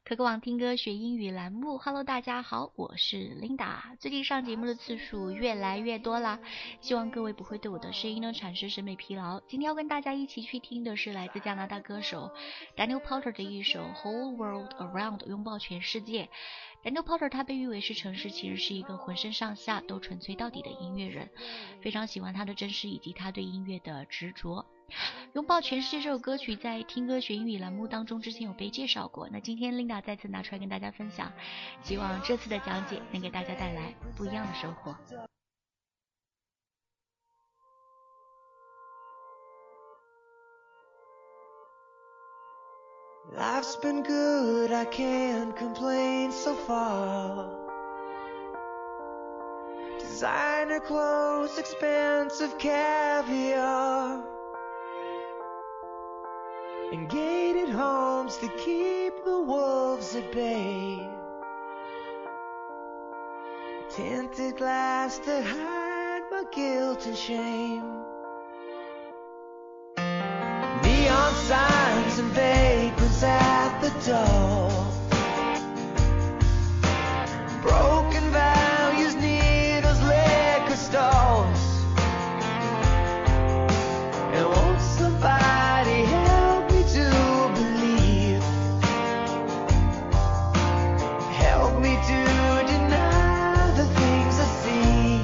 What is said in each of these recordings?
可歌网听歌学英语栏目 ，Hello， 大家好，我是 Linda。最近上节目的次数越来越多啦，希望各位不会对我的声音呢产生审美疲劳。今天要跟大家一起去听的是来自加拿大歌手 Daniel Porter 的一首 Whole World Around， 拥抱全世界。Daniel Porter 他被誉为是城市情人，是一个浑身上下都纯粹到底的音乐人，非常喜欢他的真实以及他对音乐的执着。拥抱全世界这首歌曲在听歌学英语栏目当中之前有被介绍过，那今天 Linda 再次拿出来跟大家分享，希望这次的讲解能给大家带来不一样的收获。 Life's been good, I can't complain so far. Designer clothes, expensive caviar, and gated homes to keep the wolves at bay, tinted glass to hide my guilt and shame, neon signs and vagrants at the door, broken values, needles, liquor stores, and won't somebody help me to believe, help me to deny the things I see.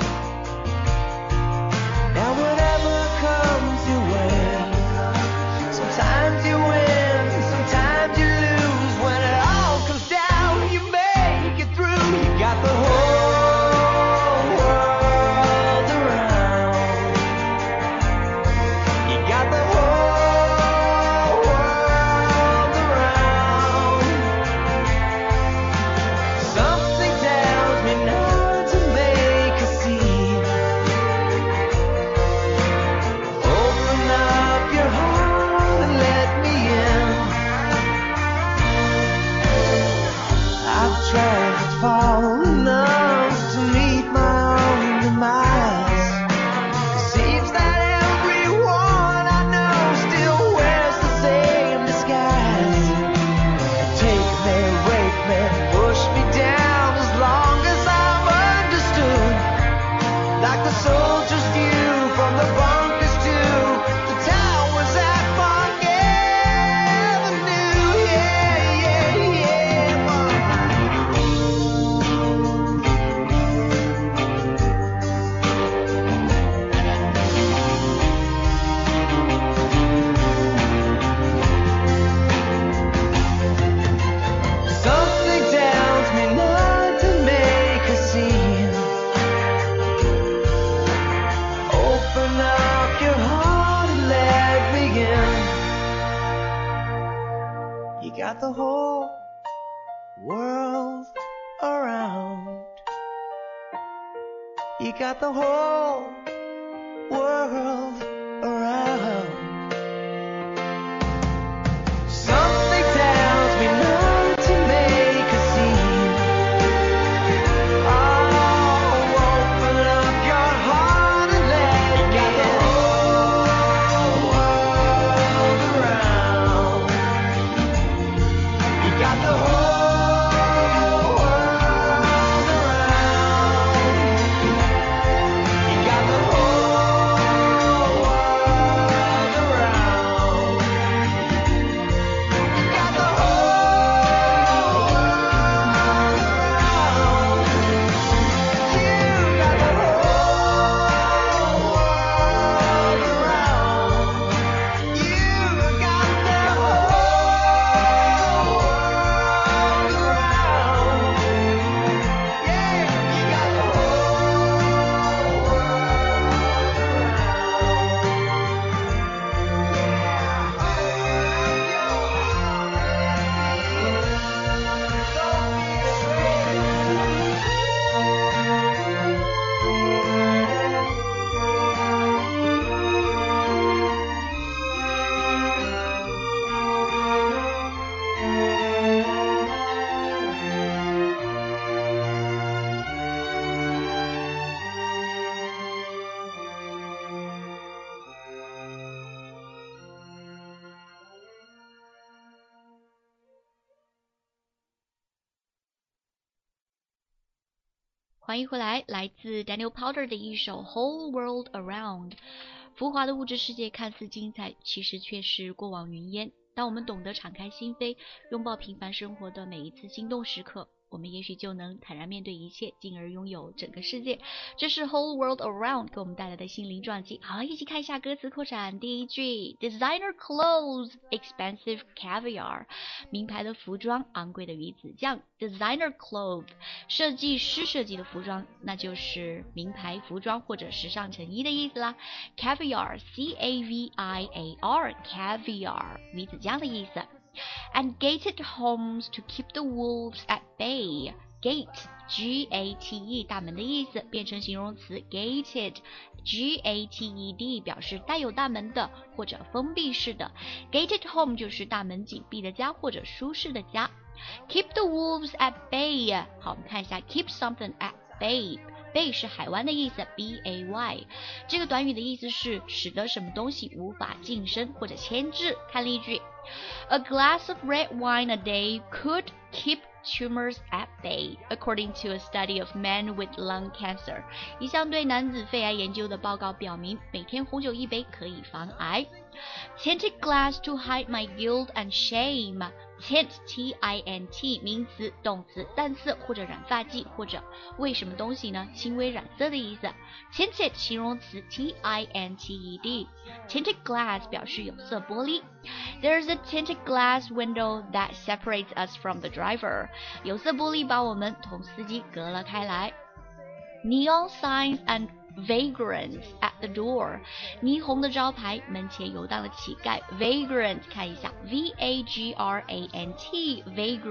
Now whatever comes your way, sometimes you win, sometimes you lose. When it all comes down, you make it through. You got the whole world around. You got the whole world around. Something tells me not to make a scene. Open up your heart and let me in. I've traveled far enough to meet my own demise. Seems that everyone I know still wears the same disguise. Take me, rape me, push me down as long as I'm understood. Like the soldiers do from the bunkers to the towers at Park Avenue. Yeah, yeah, yeah. Something tells me not to make a scene. Open up your heart and let me in. You got the whole world around. You got the whole world around. Something tells me not to make a scene. Oh, open up your heart and let me in. You got the whole world around. You got the whole world around. You got the 欢迎回来，来自 Daniel Powter 的一首 Whole World Around。浮华的物质世界看似精彩，其实却是过往云烟。当我们懂得敞开心扉，拥抱平凡生活的每一次心动时刻，我们也许就能坦然面对一切，进而拥有整个世界。这是 Whole World Around 给我们带来的心灵撞击。好，一起看一下歌词扩展。第一句 Designer clothes, expensive caviar， 名牌的服装，昂贵的鱼子酱。Designer clothes， 设计师设计的服装，那就是名牌服装或者时尚成衣的意思啦。Caviar, C-A-V-I-A-R, caviar， 鱼子酱的意思。And gated homes to keep the wolves at bay. Gate, G-A-T-E， 大门的意思，变成形容词 gated, G-A-T-E-D， 表示带有大门的或者封闭式的。Gated home 就是大门紧闭的家或者舒适的家。Keep the wolves at bay， 好，我们看一下 keep something at bay。Bay 是海湾的意思 ，B-A-Y， 这个短语的意思是使得什么东西无法晋升或者牵制。看例句 ，A glass of red wine a day could keep tumors at bay, according to a study of men with lung cancer。一项对男子肺癌研究的报告表明，每天红酒一杯可以防癌。Tinted glass to hide my guilt and shame。Tint, T-I-N-T， 名词、动词，淡色或者染发剂，或者为什么东西呢？轻微染色的意思。Tinted 形容词 T-I-N-T-E-D， Tinted glass 表示有色玻璃。There's a tinted glass window that separates us from the driver。有色玻璃把我们同司机隔了开来。Neon signs and vagrants at the door， 霓虹的招牌，门前游荡的乞丐。Vagrant 看一下 V-A-G-R-A-N-T，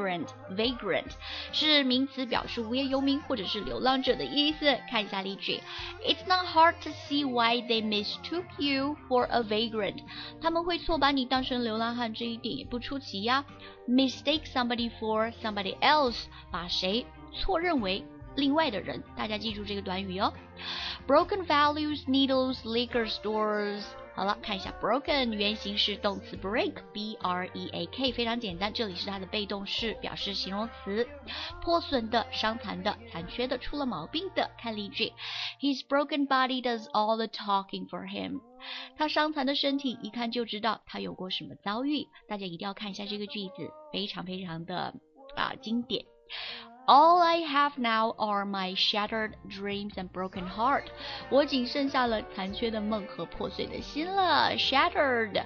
vagrant 是名词，表示无业游民或者是流浪者的意思。看一下例句 It's not hard to see why they mistook you for a vagrant。 他们会错把你当成流浪汉，这一点也不出奇呀。Mistake somebody for somebody else， 把谁错认为另外的人，大家记住这个短语哦。Broken values, needles, liquor stores。 好了，看一下 broken 原型是动词 break, B-R-E-A-K， 非常简单，这里是它的被动式，表示形容词，破损的、伤残的、残缺的、出了毛病的。看例句 His broken body does all the talking for him。 他伤残的身体一看就知道他有过什么遭遇。大家一定要看一下这个句子，非常非常的经典。All I have now are my shattered dreams and broken heart。 我仅剩下了残缺的梦和破碎的心了。Shattered,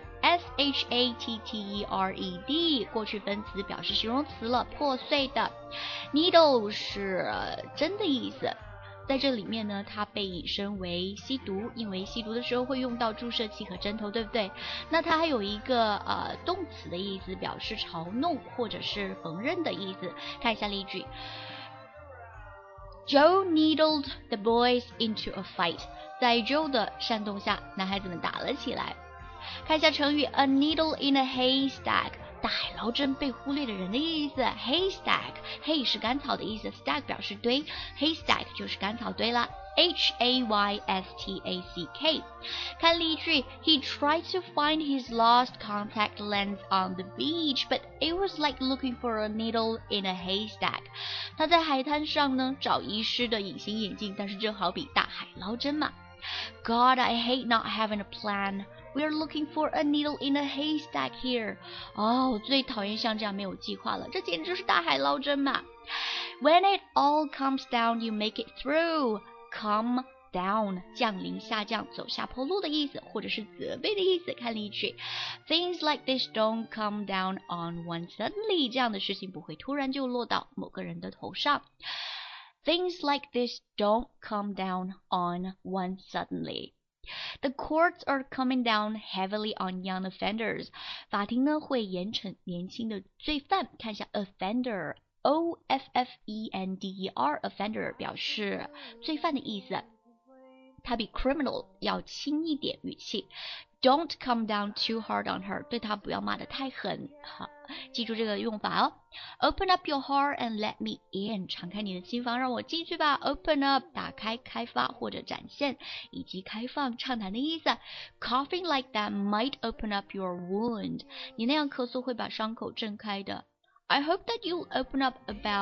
S-H-A-T-T-E-R-E-D， 过去分词，表示形容词了，破碎的。Needle 是针的意思。在这里面呢，它被引申为吸毒，因为吸毒的时候会用到注射器和针头，对不对？那它还有一个动词的意思，表示嘲弄或者是缝纫的意思。看一下例句 Joe needled the boys into a fight。 在 Joe 的煽动下，男孩子们打了起来。看一下成语 A needle in a haystack， 大海捞针，被忽略的人的意思。 Haystack， hay 是干草的意思， stack 表示堆， haystack 就是干草堆啦。H-A-Y-S-T-A-C-K。 看例句 He tried to find his lost contact lens on the beach, but it was like looking for a needle in a haystack。 他在海滩上呢找遗失的隐形眼镜，但是这好比大海捞针嘛。God, I hate not having a plan. We're looking for a needle in a haystack here. 我最讨厌像这样没有计划了，这简直是大海捞针嘛。When it all comes down, you make it through. Come down， 降临、下降、走下坡路的意思，或者是责备的意思。看例句 Things like this don't come down on one suddenly。 这样的事情不会突然就落到某个人的头上。Things like this don't come down on one suddenly. The courts are coming down heavily on young offenders. 法庭呢会严惩年轻的罪犯。看一下 offender， O-F-F-E-N-D-E-R， offender 表示罪犯的意思，它比 criminal 要轻一点语气。Don't come down too hard on her， 对她不要骂得太狠。好，记住这个用法哦。Open up your heart and let me in， 敞开你的心房，让我进去吧。Open up， 打开、开发或者展现，以及开放、畅谈的意思。Coughing like that might open up your wound， 你那样咳嗽会把伤口震开的。I hope that you'll open up about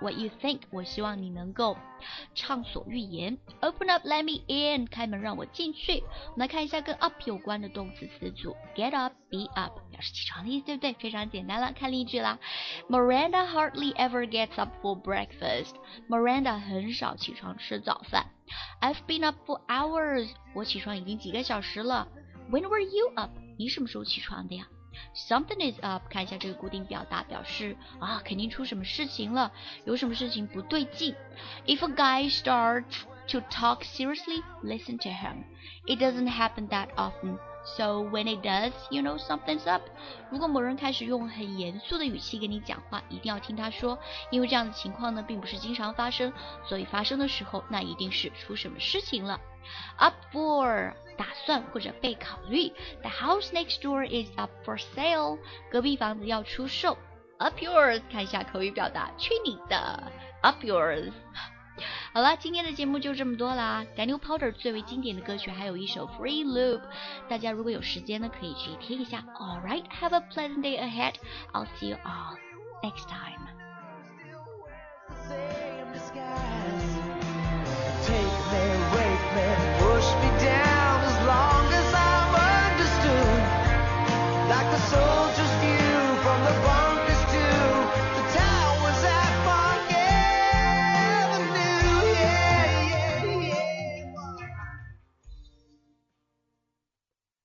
what you think， 我希望你能够畅所欲言。Open up, let me in， 开门让我进去。我们来看一下跟 up 有关的动词词组 ，get up, be up， 表示起床的意思，对不对？非常简单了，看例句啦。Miranda hardly ever gets up for breakfast. Miranda 很少起床吃早饭。I've been up for hours. 我起床已经几个小时了。When were you up? 你什么时候起床的呀？Something is up， 看一下这个固定表达，表示肯定出什么事情了，有什么事情不对劲。If a guy starts to talk seriously, listen to him. It doesn't happen that often, so when it does, you know something's up. 如果某人开始用很严肃的语气跟你讲话，一定要听他说，因为这样的情况呢，并不是经常发生，所以发生的时候，那一定是出什么事情了。Up for 打算或者被考虑。The house next door is up for sale. 隔壁房子要出售。Up yours， 看一下口语表达，去你的 ，Up yours。好了，今天的节目就这么多啦。Daniel Powter 最为经典的歌曲还有一首 Free Loop， 大家如果有时间呢，可以去听一下。Alright, have a pleasant day ahead. I'll see you all next time.